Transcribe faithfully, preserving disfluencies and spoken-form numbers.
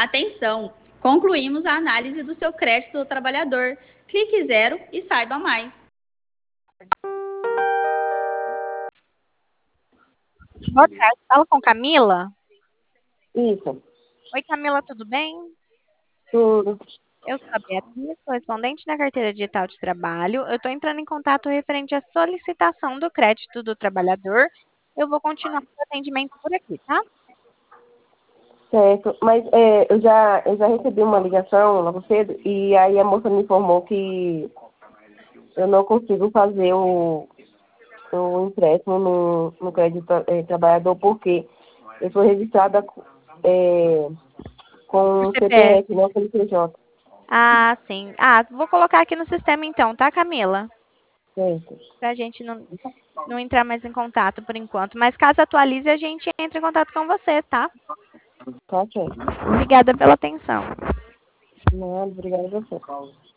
Atenção! Concluímos a análise do seu crédito do trabalhador. Clique zero e saiba mais. Boa tarde, fala com Camila? Isso. Oi, Camila, tudo bem? Tudo. Eu sou a Beatriz, correspondente da carteira digital de trabalho. Eu estou entrando em contato referente à solicitação do crédito do trabalhador. Eu vou continuar o atendimento por aqui, tá? Certo. Mas é, eu, já, eu já recebi uma ligação logo cedo e aí a moça me informou que eu não consigo fazer o, o empréstimo no, no crédito é, trabalhador porque eu sou registrada é, Por com o C P F. C P F, não com o C P J. Ah, sim. Ah, vou colocar aqui no sistema então, tá, Camila? Certo. Pra gente não, não entrar mais em contato por enquanto. Mas caso atualize, a gente entra em contato com você, tá? Tá certo. Obrigada pela atenção. Não, obrigada a você.